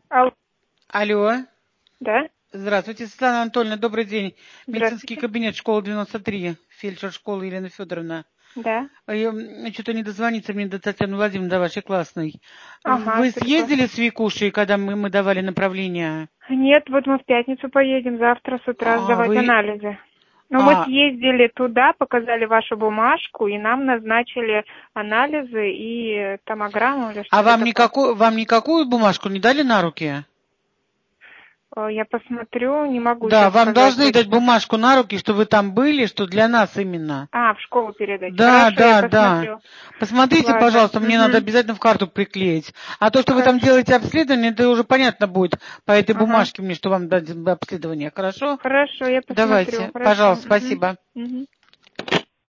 Алло, Алло. да? Здравствуйте, Светлана Анатольевна, добрый день. Медицинский Здравствуйте. кабинет школы 93, фельдшер школы Елена Федоровна. Да. Что-то не дозвониться мне до Татьяны Владимировны, до вашей классной. Ага, Вы съездили переклассно. с Викушей, когда мы давали направление? Нет, вот мы в пятницу поедем, завтра с утра А, сдавать вы... анализы. Но мы А, съездили туда, показали вашу бумажку, и нам назначили анализы и томограмму или а что-то вам, такое. вам никакую бумажку не дали на руки? Я посмотрю, не могу Да, сейчас вам сказать должны дать точно. бумажку на руки, что вы там были, что для нас именно. В школу передать. Да, Хорошо, я да, да. посмотрю. Посмотрите, Ладно. пожалуйста, мне надо Угу. обязательно в карту приклеить. А то, что вы там Хорошо. делаете обследование, это уже понятно будет по этой Ага. бумажке мне, что вам дать обследование. Хорошо? Хорошо, я посмотрю. Давайте. Хорошо. Пожалуйста, Угу. спасибо. Угу.